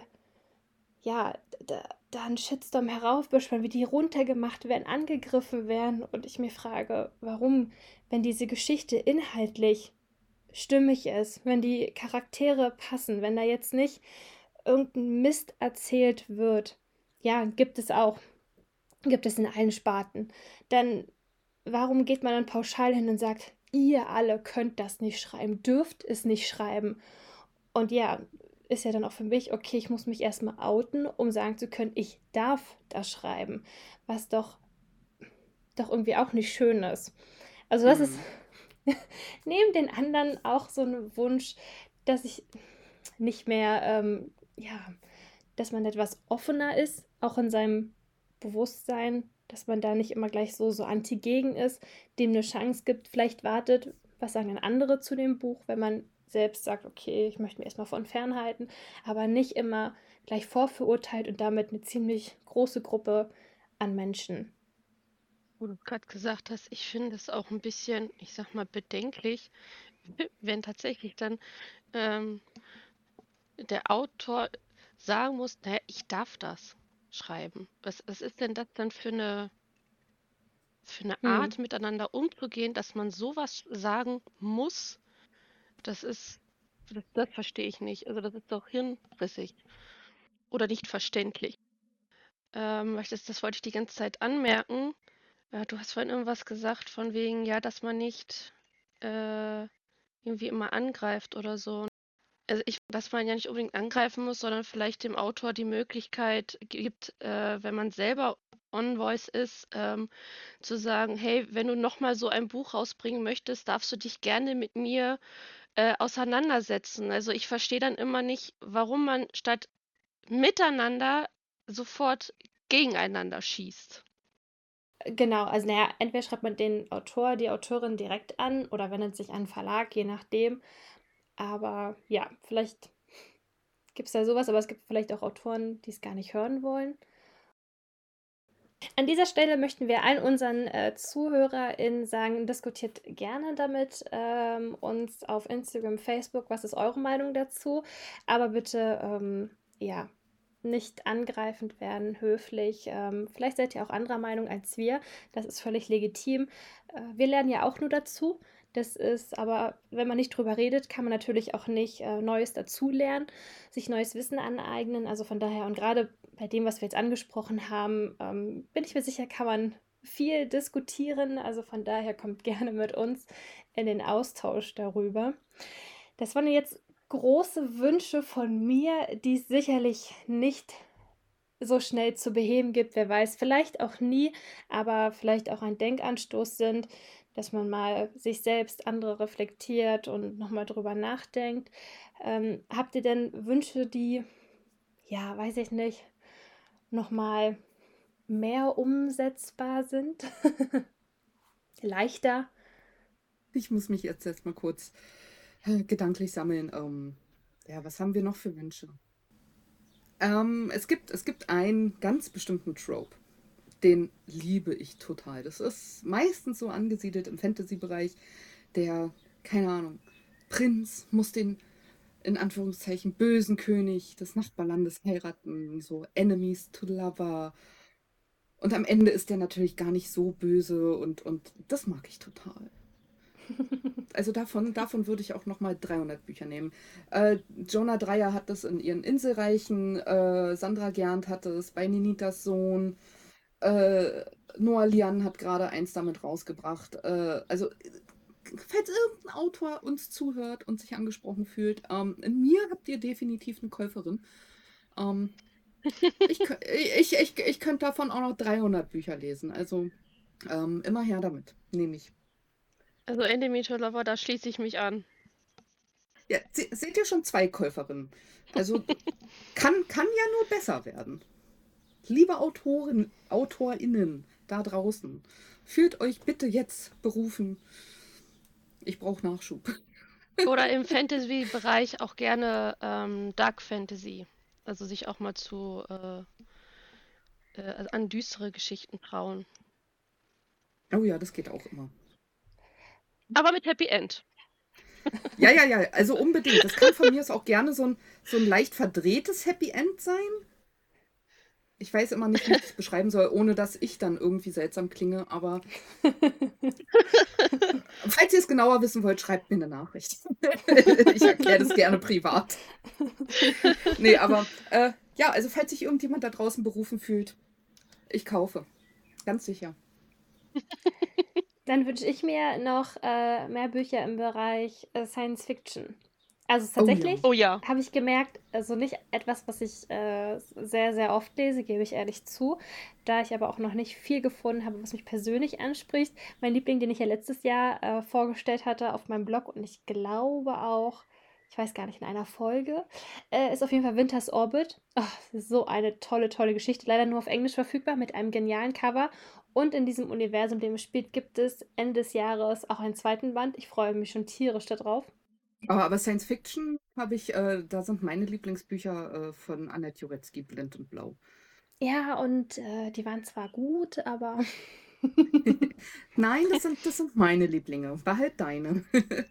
ja, da, da ein Shitstorm heraufbeschworen, wie die runtergemacht werden, angegriffen werden. Und ich mir frage, warum, wenn diese Geschichte inhaltlich stimmig ist, wenn die Charaktere passen, wenn da jetzt nicht irgendein Mist erzählt wird, ja, gibt es auch, gibt es in allen Sparten, dann warum geht man dann pauschal hin und sagt, ihr alle könnt das nicht schreiben, dürft es nicht schreiben? Und ja, ist ja dann auch für mich, okay, ich muss mich erstmal outen, um sagen zu können, ich darf das schreiben, was doch, doch irgendwie auch nicht schön ist. Also das ist Hm. neben den anderen auch so ein Wunsch, dass ich nicht mehr, ähm, ja, dass man etwas offener ist, auch in seinem Bewusstsein, dass man da nicht immer gleich so, so anti-gegen ist, dem eine Chance gibt, vielleicht wartet, was sagen denn andere zu dem Buch, wenn man selbst sagt, okay, ich möchte mich erstmal von fernhalten, aber nicht immer gleich vorverurteilt und damit eine ziemlich große Gruppe an Menschen. Wo du gerade gesagt hast, ich finde es auch ein bisschen, ich sag mal, bedenklich, wenn tatsächlich dann ähm, der Autor sagen muss, naja, ich darf das schreiben. Was, was ist denn das dann für eine, für eine Hm. Art, miteinander umzugehen, dass man sowas sagen muss? Das ist, das, das verstehe ich nicht. Also das ist doch hirnrissig oder nicht verständlich. Ähm, weil ich das, das wollte ich die ganze Zeit anmerken. Äh, du hast vorhin irgendwas gesagt von wegen, ja, dass man nicht äh, irgendwie immer angreift oder so. Also ich, dass man ja nicht unbedingt angreifen muss, sondern vielleicht dem Autor die Möglichkeit gibt, äh, wenn man selber on Voice ist, ähm, zu sagen, hey, wenn du nochmal so ein Buch rausbringen möchtest, darfst du dich gerne mit mir äh, auseinandersetzen. Also ich verstehe dann immer nicht, warum man statt miteinander sofort gegeneinander schießt. Genau, also naja, entweder schreibt man den Autor, die Autorin direkt an oder wendet sich an einen Verlag, je nachdem. Aber ja, vielleicht gibt es da sowas, aber es gibt vielleicht auch Autoren, die es gar nicht hören wollen. An dieser Stelle möchten wir allen unseren äh, ZuhörerInnen sagen, diskutiert gerne damit ähm, uns auf Instagram, Facebook. Was ist eure Meinung dazu? Aber bitte, ähm, ja, nicht angreifend werden, höflich. Ähm, vielleicht seid ihr auch anderer Meinung als wir. Das ist völlig legitim. Äh, wir lernen ja auch nur dazu. Das ist aber, wenn man nicht drüber redet, kann man natürlich auch nicht äh, Neues dazulernen, sich neues Wissen aneignen. Also von daher, und gerade bei dem, was wir jetzt angesprochen haben, ähm, bin ich mir sicher, kann man viel diskutieren. Also von daher kommt gerne mit uns in den Austausch darüber. Das waren jetzt große Wünsche von mir, die es sicherlich nicht so schnell zu beheben gibt. Wer weiß, vielleicht auch nie, aber vielleicht auch ein Denkanstoß sind, dass man mal sich selbst, andere reflektiert und nochmal drüber nachdenkt. Ähm, habt ihr denn Wünsche, die, ja, weiß ich nicht, nochmal mehr umsetzbar sind? Leichter? Ich muss mich jetzt erstmal kurz äh, gedanklich sammeln. Ähm, ja, was haben wir noch für Wünsche? Ähm, es gibt, es gibt einen ganz bestimmten Trope, den liebe ich total. Das ist meistens so angesiedelt im Fantasy-Bereich. Der, keine Ahnung, Prinz muss den, in Anführungszeichen, bösen König des Nachbarlandes heiraten. So Enemies to Lover. Und am Ende ist der natürlich gar nicht so böse und, und das mag ich total. Also davon, davon würde ich auch nochmal dreihundert Bücher nehmen. Äh, Jonah Dreyer hat das in ihren Inselreichen, äh, Sandra Gernt hat es bei Ninitas Sohn, äh, Noah Lian hat gerade eins damit rausgebracht. Äh, also, falls irgendein Autor uns zuhört und sich angesprochen fühlt, ähm, in mir habt ihr definitiv eine Käuferin. Ähm, ich, kö- ich, ich, ich könnte davon auch noch dreihundert Bücher lesen. Also ähm, immer her damit, nehme ich. Also Enemy to Lover, da schließe ich mich an. Ja, se seht ihr schon zwei Käuferinnen? Also kann, kann ja nur besser werden. Liebe Autoren, AutorInnen da draußen, fühlt euch bitte jetzt berufen. Ich brauche Nachschub. Oder im Fantasy-Bereich auch gerne ähm, Dark Fantasy. Also sich auch mal zu äh, äh, also an düstere Geschichten trauen. Oh ja, das geht auch immer. Aber mit Happy End. Ja, ja, ja, also unbedingt. Das kann von mir aus auch gerne so ein, so ein leicht verdrehtes Happy End sein. Ich weiß immer nicht, wie ich es beschreiben soll, ohne dass ich dann irgendwie seltsam klinge, aber falls ihr es genauer wissen wollt, schreibt mir eine Nachricht. Ich erkläre das gerne privat. Nee, aber äh, ja, also falls sich irgendjemand da draußen berufen fühlt, ich kaufe. Ganz sicher. Dann wünsche ich mir noch äh, mehr Bücher im Bereich äh, Science Fiction. Also Oh ja. tatsächlich Oh ja. habe ich gemerkt, also nicht etwas, was ich äh, sehr, sehr oft lese, gebe ich ehrlich zu. Da ich aber auch noch nicht viel gefunden habe, was mich persönlich anspricht. Mein Liebling, den ich ja letztes Jahr äh, vorgestellt hatte auf meinem Blog und ich glaube auch, ich weiß gar nicht, in einer Folge, äh, ist auf jeden Fall Winter's Orbit. Ach, so eine tolle, tolle Geschichte. Leider nur auf Englisch verfügbar mit einem genialen Cover. Und in diesem Universum, in dem es spielt, gibt es Ende des Jahres auch einen zweiten Band. Ich freue mich schon tierisch darauf. Aber, aber Science Fiction habe ich, äh, da sind meine Lieblingsbücher äh, von Annette Jurecki, Blind und Blau. Ja, und äh, die waren zwar gut, aber Nein, das sind, das sind meine Lieblinge. Behalt deine.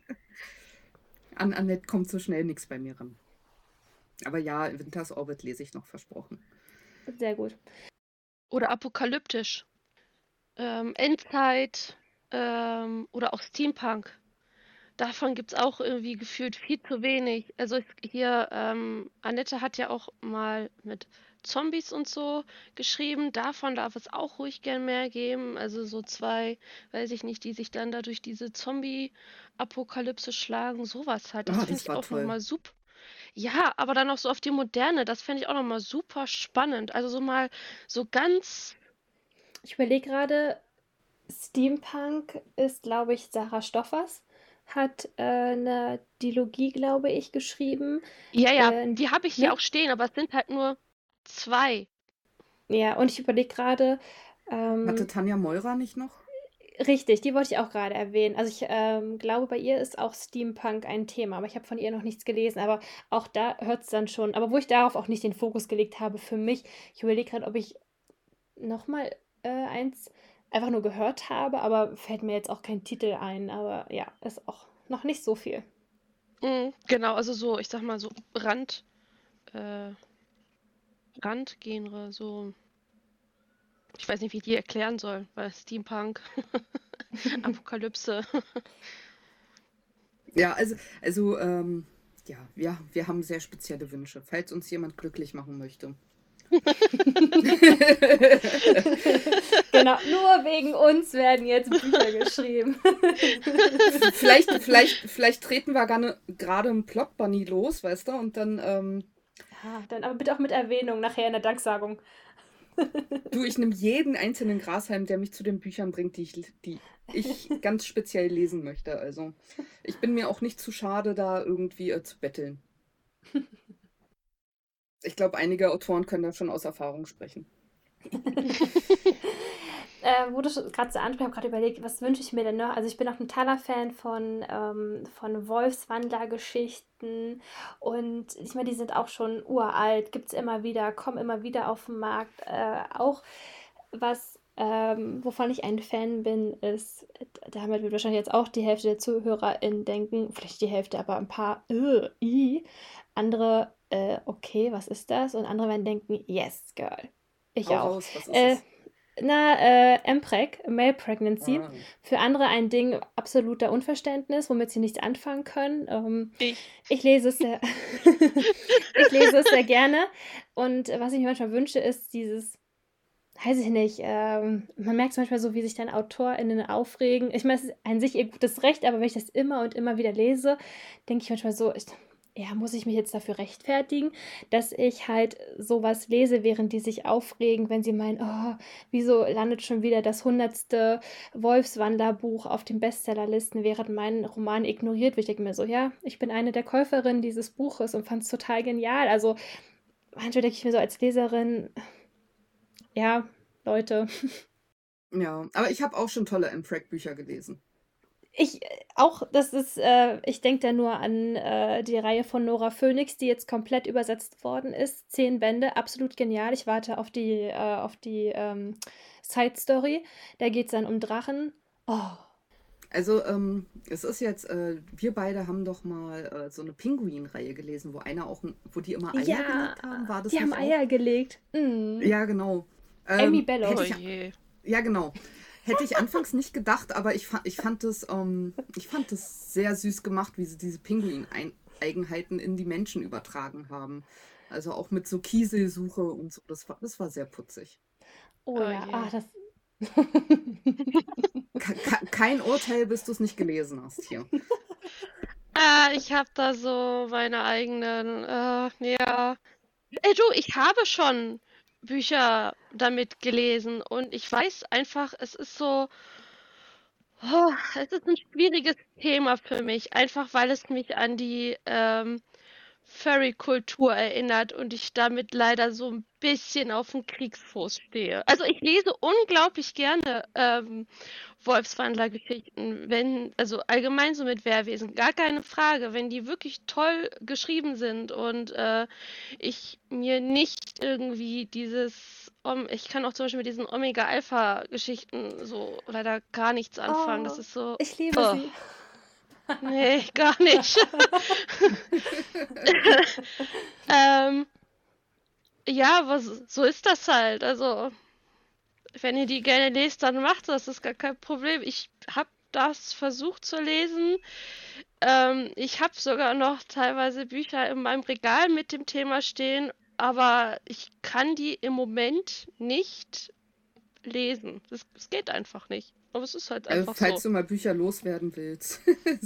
An Annette kommt so schnell nichts bei mir ran. Aber ja, Winter's Orbit lese ich noch, versprochen. sehr gut. Oder apokalyptisch. Ähm, Endzeit ähm, oder auch Steampunk. Davon gibt es auch irgendwie gefühlt viel zu wenig. Also es, hier, ähm, Annette hat ja auch mal mit Zombies und so geschrieben. Davon darf es auch ruhig gern mehr geben. Also so zwei, weiß ich nicht, die sich dann da durch diese Zombie-Apokalypse schlagen. Sowas halt. Das Ah, finde das ich war auch toll. nochmal super. Ja, aber dann auch so auf die Moderne. Das fände ich auch nochmal super spannend. Also so mal so ganz. Ich überlege gerade, Steampunk ist, glaube ich, Sarah Stoffers, hat äh, eine Dilogie, glaube ich, geschrieben. Ja, ja, Äh, die habe ich hier ne? auch stehen, aber es sind halt nur zwei. Ja, und ich überlege gerade, Hatte ähm, Tanja Meurer nicht noch? richtig, die wollte ich auch gerade erwähnen. Also ich ähm, glaube, bei ihr ist auch Steampunk ein Thema, aber ich habe von ihr noch nichts gelesen. Aber auch da hört es dann schon. Aber wo ich darauf auch nicht den Fokus gelegt habe, für mich, ich überlege gerade, ob ich nochmal äh, eins einfach nur gehört habe, aber fällt mir jetzt auch kein Titel ein. Aber ja, ist auch noch nicht so viel. Mhm, genau, also so, ich sag mal so Rand, äh, Randgenre, so. Ich weiß nicht, wie ich die erklären soll, weil Steampunk, Apokalypse. Ja, also, also ähm, ja, wir, wir haben sehr spezielle Wünsche, falls uns jemand glücklich machen möchte. Genau, nur wegen uns werden jetzt Bücher geschrieben. Vielleicht, vielleicht, vielleicht treten wir gerne- gerade einen Plot Bunny los, weißt du, und dann ähm, Ah, dann aber bitte auch mit Erwähnung nachher in der Danksagung. du, ich nehme jeden einzelnen Grashalm, der mich zu den Büchern bringt, die ich, die ich ganz speziell lesen möchte. Also ich bin mir auch nicht zu schade, da irgendwie äh, zu betteln. Ich glaube, einige Autoren können da schon aus Erfahrung sprechen. Äh, wo du gerade so ansprichst, ich habe gerade überlegt, was wünsche ich mir denn noch? Also ich bin auch ein totaler Fan von, ähm, von Wolfswandler-Geschichten und ich meine, die sind auch schon uralt, gibt es immer wieder, kommen immer wieder auf den Markt. Äh, auch was Ähm, wovon ich ein Fan bin, ist, damit wird wahrscheinlich jetzt auch die Hälfte der ZuhörerInnen denken, vielleicht die Hälfte, aber ein paar, äh, i. Andere, äh, okay, was ist das? Und andere werden denken, yes, girl. Ich Hau auch. raus, was ist Äh, es? na, äh, M PrEG, Male Pregnancy. Ah. Für andere ein Ding absoluter Unverständnis, womit sie nichts anfangen können. Ähm, Ich. ich lese es sehr, ich lese es sehr gerne. Und was ich mir manchmal wünsche, ist dieses, weiß ich nicht, ähm, man merkt manchmal so, wie sich dann AutorInnen aufregen. Ich meine, es ist an sich ihr gutes Recht, aber wenn ich das immer und immer wieder lese, denke ich manchmal so, ich, ja, muss ich mich jetzt dafür rechtfertigen, dass ich halt sowas lese, während die sich aufregen, wenn sie meinen, oh, wieso landet schon wieder das hundertste Wolfswandler-Buch auf den Bestsellerlisten, während mein Roman ignoriert wird. Ich denke mir so, ja, ich bin eine der Käuferinnen dieses Buches und fand es total genial. Also manchmal denke ich mir so als Leserin, ja, Leute. Ja, aber ich habe auch schon tolle M PrEG-Bücher gelesen. Ich äh, auch, das ist, äh, ich denke da nur an äh, die Reihe von Nora Phoenix, die jetzt komplett übersetzt worden ist. Zehn Bände, absolut genial. Ich warte auf die, äh, auf die ähm, Side-Story. Da geht es dann um Drachen. Oh, Also, ähm, es ist jetzt, äh, wir beide haben doch mal äh, so eine Pinguin-Reihe gelesen, wo einer auch, ein- wo die immer Eier ja, gelegt haben. War das die haben nicht auch? Eier gelegt. Mm. Ja, genau. Amy Ähm, Bellows. Oh hätte ich, je. ja, genau. Hätte ich anfangs nicht gedacht, aber ich, fa ich fand es, ähm, ich fand es sehr süß gemacht, wie sie diese Pinguin-Eigenheiten in die Menschen übertragen haben. Also auch mit so Kieselsuche und so. Das war, das war sehr putzig. Oh Oh ja, ah, je. das. Ke- ke- Kein Urteil, bis du es nicht gelesen hast hier. Ah, ich habe da so meine eigenen, äh, ja. Ey, du, ich habe schon Bücher damit gelesen und ich weiß einfach, es ist so, oh, es ist ein schwieriges Thema für mich, einfach weil es mich an die ähm, Furry-Kultur erinnert und ich damit leider so ein bisschen auf dem Kriegsfuß stehe. Also ich lese unglaublich gerne ähm, Wolfswandler-Geschichten, wenn, also allgemein so mit Wehrwesen, gar keine Frage, wenn die wirklich toll geschrieben sind und äh, ich mir nicht irgendwie dieses, Om ich kann auch zum Beispiel mit diesen Omega-Alpha-Geschichten so leider gar nichts anfangen. Das Oh, ist so, ich liebe oh, sie. nee, gar nicht. ähm, ja, aber so so ist das halt. Also, wenn ihr die gerne lest, dann macht das, das ist gar kein Problem. Ich habe das versucht zu lesen. Ähm, ich habe sogar noch teilweise Bücher in meinem Regal mit dem Thema stehen, aber ich kann die im Moment nicht lesen. Das, das geht einfach nicht. Aber es ist halt Also, einfach falls so. du mal Bücher loswerden willst.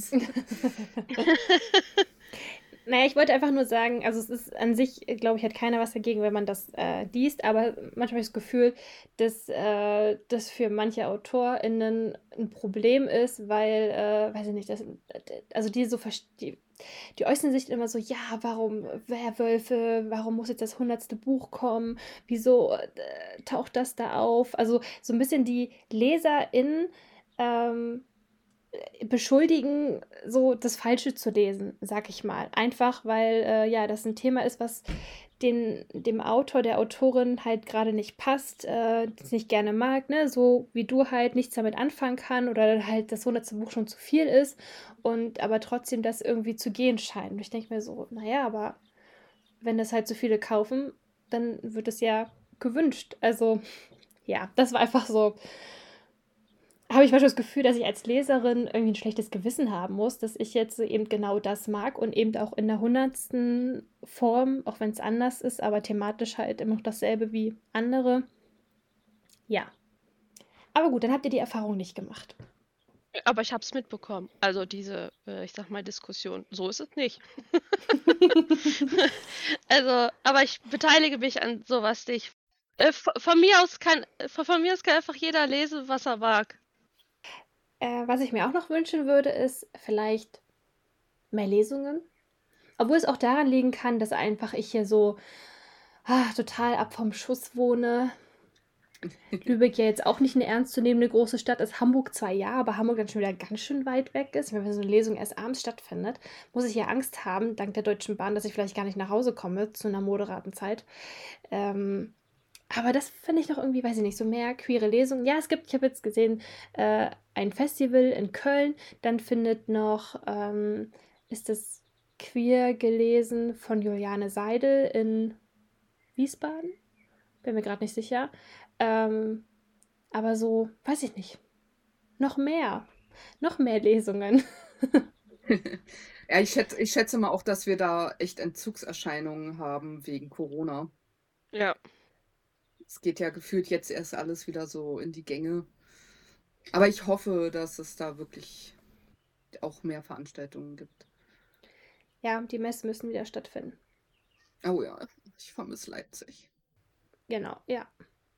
Naja, ich wollte einfach nur sagen, also es ist an sich, glaube ich, hat keiner was dagegen, wenn man das äh, liest, aber manchmal habe ich das Gefühl, dass äh, das für manche AutorInnen ein Problem ist, weil, äh, weiß ich nicht, das, also die so vers- die, die äußern sich immer so, ja, warum Werwölfe, warum muss jetzt das hundertste Buch kommen, wieso äh, taucht das da auf? Also so ein bisschen die LeserInnen ähm, beschuldigen, so das Falsche zu lesen, sag ich mal. Einfach, weil äh, ja, das ein Thema ist, was den, dem Autor, der Autorin halt gerade nicht passt, äh, das nicht gerne mag, ne? So wie du halt nichts damit anfangen kann oder halt das hundertste Buch schon zu viel ist und aber trotzdem das irgendwie zu gehen scheint. Und ich denke mir so, naja, aber wenn das halt so viele kaufen, dann wird es ja gewünscht. Also ja, das war einfach so, habe ich manchmal das Gefühl, dass ich als Leserin irgendwie ein schlechtes Gewissen haben muss, dass ich jetzt so eben genau das mag und eben auch in der hundertsten Form, auch wenn es anders ist, aber thematisch halt immer noch dasselbe wie andere. Ja. Aber gut, dann habt ihr die Erfahrung nicht gemacht. Aber ich habe es mitbekommen. Also diese, äh, ich sag mal, Diskussion. So ist es nicht. Also, aber ich beteilige mich an sowas nicht. Äh, v- von mir aus kann, von von mir aus kann einfach jeder lesen, was er mag. Äh, was ich mir auch noch wünschen würde, ist vielleicht mehr Lesungen. Obwohl es auch daran liegen kann, dass einfach ich hier so ah, total ab vom Schuss wohne. Lübeck ja jetzt auch nicht eine ernstzunehmende große Stadt ist. Hamburg zwar ja, aber Hamburg dann schon wieder ganz schön weit weg ist. Wenn so eine Lesung erst abends stattfindet, muss ich ja Angst haben, dank der Deutschen Bahn, dass ich vielleicht gar nicht nach Hause komme zu einer moderaten Zeit. Ähm, Aber das finde ich noch irgendwie, weiß ich nicht, so mehr queere Lesungen. Ja, es gibt, ich habe jetzt gesehen, äh, ein Festival in Köln. Dann findet noch, ähm, ist das queer gelesen von Juliane Seidel in Wiesbaden? Bin mir gerade nicht sicher. Ähm, aber so, weiß ich nicht, noch mehr. Noch mehr Lesungen. Ja, ich schätze, ich schätze mal auch, dass wir da echt Entzugserscheinungen haben wegen Corona. Ja. Es geht ja gefühlt jetzt erst alles wieder so in die Gänge. Aber ich hoffe, dass es da wirklich auch mehr Veranstaltungen gibt. Ja, die Messen müssen wieder stattfinden. Oh ja, ich vermisse Leipzig. Genau, ja.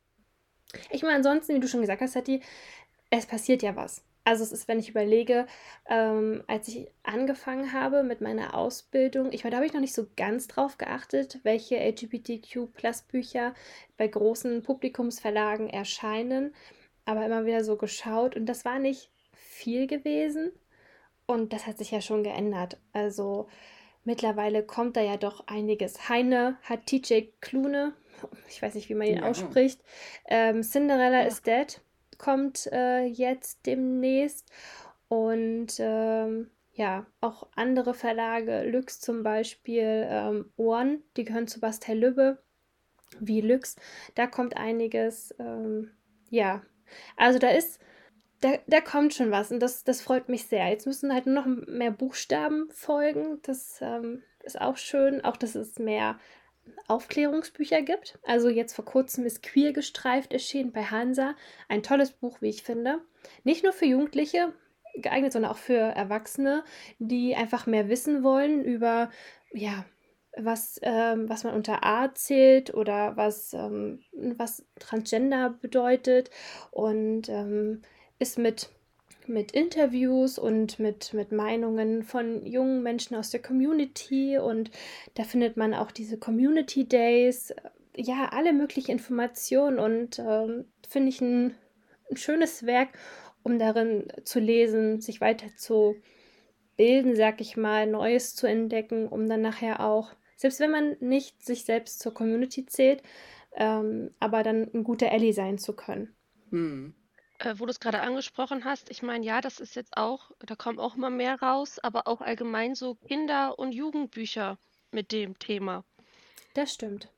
Ich meine, ansonsten, wie du schon gesagt hast, Hattie, es passiert ja was. Also es ist, wenn ich überlege, ähm, als ich angefangen habe mit meiner Ausbildung, ich meine, da habe ich noch nicht so ganz drauf geachtet, welche L G B T Q-Plus-Bücher bei großen Publikumsverlagen erscheinen, aber immer wieder so geschaut und das war nicht viel gewesen und das hat sich ja schon geändert. Also mittlerweile kommt da ja doch einiges. Heine hat T J Klune, ich weiß nicht, wie man ihn Ja. ausspricht. Ähm, Cinderella Ja. is Dead kommt äh, jetzt demnächst. Und ähm, ja, auch andere Verlage, Lüx zum Beispiel, ähm, One, die gehören zu Bastei Lübbe, wie Lüx. Da kommt einiges. Ähm, ja, also da ist da, da kommt schon was und das, das freut mich sehr. Jetzt müssen halt nur noch mehr Buchstaben folgen. Das ähm, ist auch schön. Auch, dass es mehr Aufklärungsbücher gibt. Also jetzt vor kurzem ist Queer gestreift erschienen bei Hansa. Ein tolles Buch, wie ich finde. Nicht nur für Jugendliche geeignet, sondern auch für Erwachsene, die einfach mehr wissen wollen über, ja, was, ähm, was man unter A zählt oder was, ähm, was Transgender bedeutet. Und ähm, ist mit, mit Interviews und mit, mit Meinungen von jungen Menschen aus der Community und da findet man auch diese Community Days, ja, alle möglichen Informationen und ähm, finde ich ein, ein schönes Werk, um darin zu lesen, sich weiter zu bilden, sag ich mal, Neues zu entdecken, um dann nachher auch, selbst wenn man nicht sich selbst zur Community zählt, ähm, aber dann ein guter Ally sein zu können. Hm. Äh, wo du es gerade angesprochen hast, ich meine, ja, das ist jetzt auch, da kommen auch immer mehr raus, aber auch allgemein so Kinder- und Jugendbücher mit dem Thema. Das stimmt.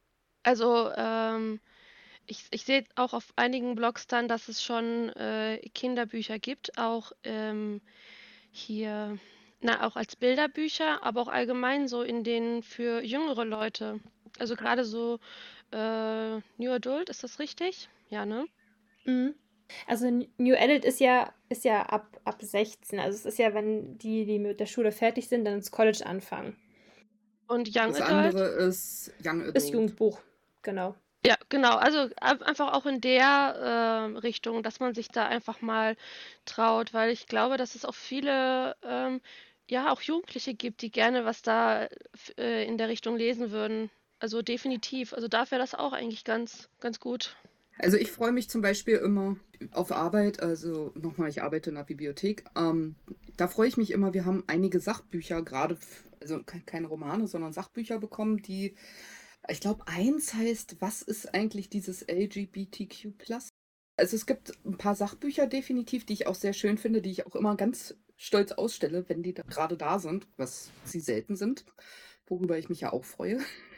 Also, ähm, ich, ich sehe auch auf einigen Blogs dann, dass es schon äh, Kinderbücher gibt, auch ähm, hier, na, auch als Bilderbücher, aber auch allgemein so in denen für jüngere Leute. Also gerade so äh, New Adult, ist das richtig? Ja, ne? Mhm. Also N- New Adult ist ja, ist ja ab, ab sechzehn. Also es ist ja, wenn die, die mit der Schule fertig sind, dann ins College anfangen. Und Young Das Adult? andere ist Young Ist Adult. Jugendbuch, genau. Ja, genau. Also ein- einfach auch in der ähm, Richtung, dass man sich da einfach mal traut, weil ich glaube, dass es auch viele, ähm, ja, auch Jugendliche gibt, die gerne was da f- äh, in der Richtung lesen würden. Also definitiv. Also da wäre das auch eigentlich ganz, ganz gut. Also ich freue mich zum Beispiel immer auf Arbeit, also nochmal, ich arbeite in der Bibliothek. Ähm, da freue ich mich immer, wir haben einige Sachbücher, gerade, f- also ke- keine Romane, sondern Sachbücher bekommen, die, ich glaube, eins heißt, was ist eigentlich dieses L G B T Q Plus? Also es gibt ein paar Sachbücher definitiv, die ich auch sehr schön finde, die ich auch immer ganz stolz ausstelle, wenn die da gerade da sind, was sie selten sind, worüber ich mich ja auch freue.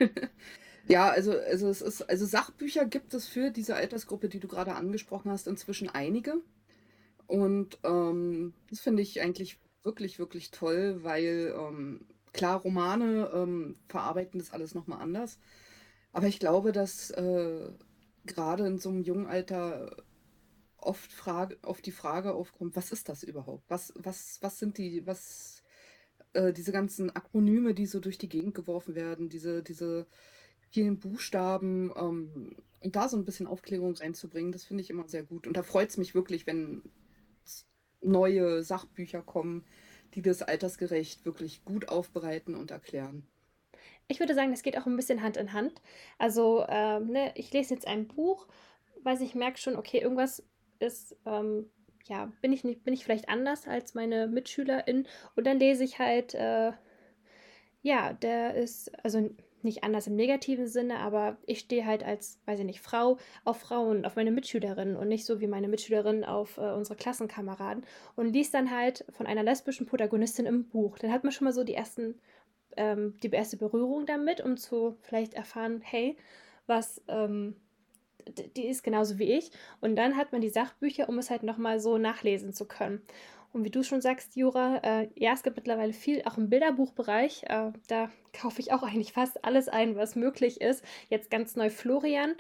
Ja, also, also es ist, also Sachbücher gibt es für diese Altersgruppe, die du gerade angesprochen hast, inzwischen einige. Und ähm, das finde ich eigentlich wirklich, wirklich toll, weil ähm, klar, Romane ähm, verarbeiten das alles nochmal anders. Aber ich glaube, dass äh, gerade in so einem jungen Alter oft Frage, oft die Frage aufkommt, was ist das überhaupt? Was, was, was sind die, was, äh, diese ganzen Akronyme, die so durch die Gegend geworfen werden, diese, diese vielen Buchstaben, ähm, und da so ein bisschen Aufklärung reinzubringen, das finde ich immer sehr gut. Und da freut es mich wirklich, wenn s- neue Sachbücher kommen, die das altersgerecht wirklich gut aufbereiten und erklären. Ich würde sagen, das geht auch ein bisschen Hand in Hand. Also, ähm, ne, ich lese jetzt ein Buch, weil ich merke schon, okay, irgendwas ist, ähm, ja, bin ich nicht, bin ich vielleicht anders als meine MitschülerInnen. Und dann lese ich halt, äh, ja, der ist, also nicht anders im negativen Sinne, aber ich stehe halt als, weiß ich nicht, Frau auf Frauen, auf meine Mitschülerinnen und nicht so wie meine Mitschülerinnen auf äh, unsere Klassenkameraden und liest dann halt von einer lesbischen Protagonistin im Buch. Dann hat man schon mal so die ersten, ähm, die erste Berührung damit, um zu vielleicht erfahren, hey, was, ähm, d- die ist genauso wie ich. Und dann hat man die Sachbücher, um es halt nochmal so nachlesen zu können. Und wie du schon sagst, Jura, äh, ja, es gibt mittlerweile viel, auch im Bilderbuchbereich. Äh, da kaufe ich auch eigentlich fast alles ein, was möglich ist. Jetzt ganz neu Florian,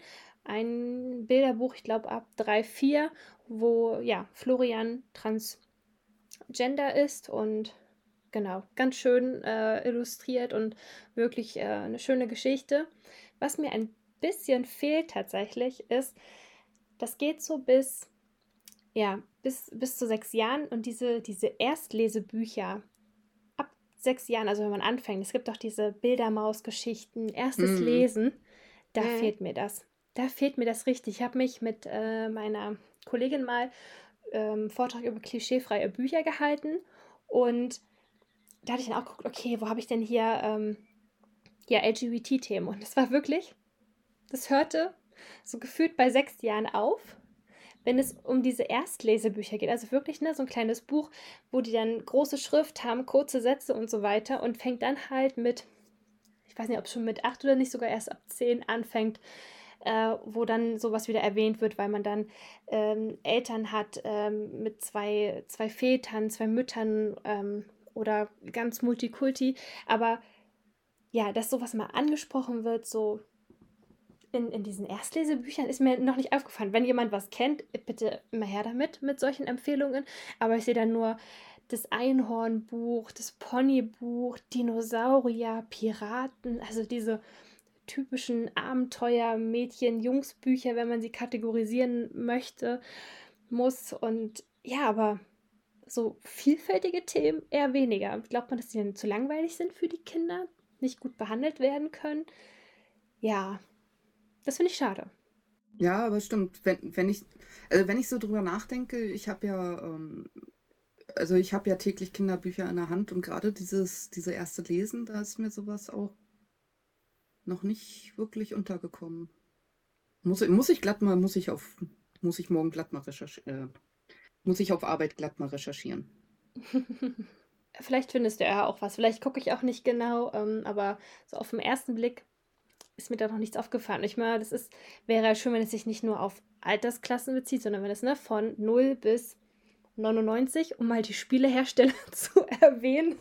ein Bilderbuch, ich glaube ab drei vier, wo ja Florian transgender ist und genau, ganz schön äh, illustriert und wirklich äh, eine schöne Geschichte. Was mir ein bisschen fehlt tatsächlich ist, das geht so bis ja, bis, bis zu sechs Jahren und diese, diese Erstlesebücher ab sechs Jahren, also wenn man anfängt, es gibt auch diese Bildermaus-Geschichten, erstes Mhm. Lesen, da Mhm. fehlt mir das. Da fehlt mir das richtig. Ich habe mich mit äh, meiner Kollegin mal ähm, Vortrag über klischeefreie Bücher gehalten und da hatte ich dann auch geguckt, okay, wo habe ich denn hier ähm, ja, L G B T-Themen? Und es war wirklich, das hörte so gefühlt bei sechs Jahren auf, wenn es um diese Erstlesebücher geht. Also wirklich, ne, so ein kleines Buch, wo die dann große Schrift haben, kurze Sätze und so weiter und fängt dann halt mit, ich weiß nicht, ob es schon mit acht oder nicht sogar erst ab zehn anfängt, äh, wo dann sowas wieder erwähnt wird, weil man dann ähm, Eltern hat ähm, mit zwei, zwei Vätern, zwei Müttern ähm, oder ganz Multikulti. Aber ja, dass sowas mal angesprochen wird, so in, in diesen Erstlesebüchern ist mir noch nicht aufgefallen. Wenn jemand was kennt, bitte immer her damit, mit solchen Empfehlungen. Aber ich sehe dann nur das Einhornbuch, das Ponybuch, Dinosaurier, Piraten, also diese typischen Abenteuer, Mädchen, Jungsbücher, wenn man sie kategorisieren möchte, muss. Und ja, aber so vielfältige Themen eher weniger. Glaubt man, dass die dann zu langweilig sind für die Kinder, nicht gut behandelt werden können? Ja, das finde ich schade. Ja, aber stimmt. Wenn, wenn ich, also wenn ich so drüber nachdenke, ich habe ja, ähm, also ich habe ja täglich Kinderbücher in der Hand und gerade dieses, diese erste Lesen, da ist mir sowas auch noch nicht wirklich untergekommen. Muss, ich- muss ich glatt mal, muss ich auf, muss ich morgen glatt mal recherchieren, äh, muss ich auf Arbeit glatt mal recherchieren. Vielleicht findest du ja auch was. Vielleicht gucke ich auch nicht genau, ähm, aber so auf den ersten Blick ist mir da noch nichts aufgefallen. Ich meine, das ist, wäre ja schön, wenn es sich nicht nur auf Altersklassen bezieht, sondern wenn es ne, von null bis neunundneunzig, um mal die Spielehersteller zu erwähnen.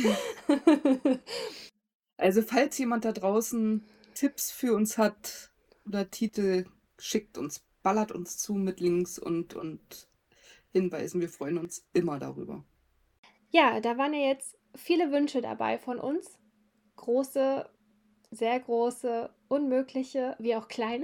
Also falls jemand da draußen Tipps für uns hat oder Titel, schickt uns, ballert uns zu mit Links und, und Hinweisen. Wir freuen uns immer darüber. Ja, da waren ja jetzt viele Wünsche dabei von uns. Große, sehr große, unmögliche, wie auch kleine.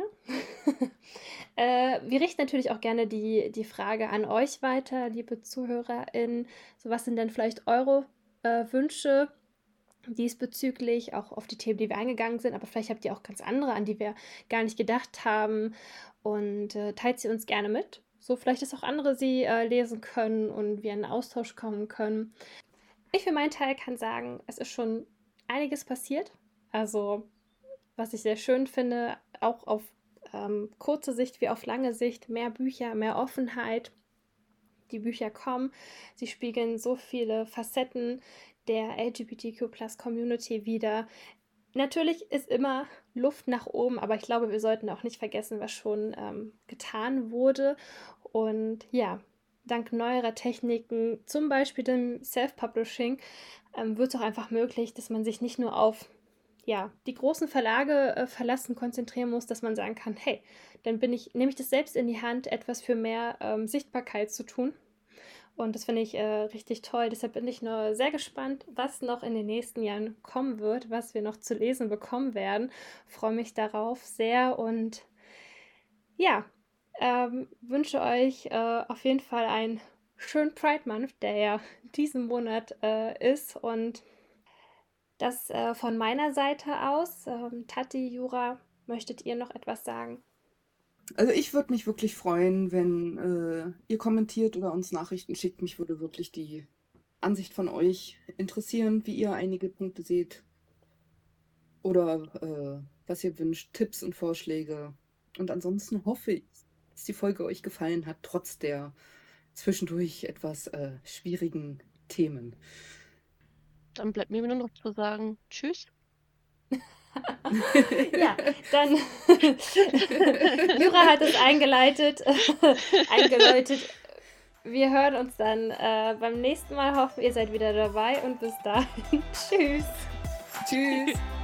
äh, wir richten natürlich auch gerne die, die Frage an euch weiter, liebe ZuhörerInnen. So, was sind denn vielleicht eure äh, Wünsche diesbezüglich, auch auf die Themen, die wir eingegangen sind, aber vielleicht habt ihr auch ganz andere, an die wir gar nicht gedacht haben und äh, teilt sie uns gerne mit. So vielleicht, dass auch andere sie äh, lesen können und wir in einen Austausch kommen können. Ich für meinen Teil kann sagen, es ist schon einiges passiert. Also, was ich sehr schön finde, auch auf ähm, kurze Sicht wie auf lange Sicht, mehr Bücher, mehr Offenheit. Die Bücher kommen, sie spiegeln so viele Facetten der L G B T Q Plus Community wider. Natürlich ist immer Luft nach oben, aber ich glaube, wir sollten auch nicht vergessen, was schon ähm, getan wurde. Und ja, dank neuerer Techniken, zum Beispiel dem Self-Publishing, ähm, wird es auch einfach möglich, dass man sich nicht nur auf ja, die großen Verlage äh, verlassen, konzentrieren muss, dass man sagen kann, hey, dann bin ich, nehme ich das selbst in die Hand, etwas für mehr ähm, Sichtbarkeit zu tun. Und das finde ich äh, richtig toll. Deshalb bin ich nur sehr gespannt, was noch in den nächsten Jahren kommen wird, was wir noch zu lesen bekommen werden. Freue mich darauf sehr und ja, ähm, wünsche euch äh, auf jeden Fall einen schönen Pride Month, der ja diesen Monat äh, ist. Und das äh, von meiner Seite aus. Ähm, Tati, Jura, möchtet ihr noch etwas sagen? Also ich würde mich wirklich freuen, wenn äh, ihr kommentiert oder uns Nachrichten schickt. Mich würde wirklich die Ansicht von euch interessieren, wie ihr einige Punkte seht. oder äh, was ihr wünscht, Tipps und Vorschläge. Und ansonsten hoffe ich, dass die Folge euch gefallen hat, trotz der zwischendurch etwas äh, schwierigen Themen. Dann bleibt mir nur noch zu sagen, tschüss. Ja, dann Jura hat es eingeleitet, eingeläutet. Wir hören uns dann äh, beim nächsten Mal. Hoffen, ihr seid wieder dabei und bis dahin. Tschüss. Tschüss.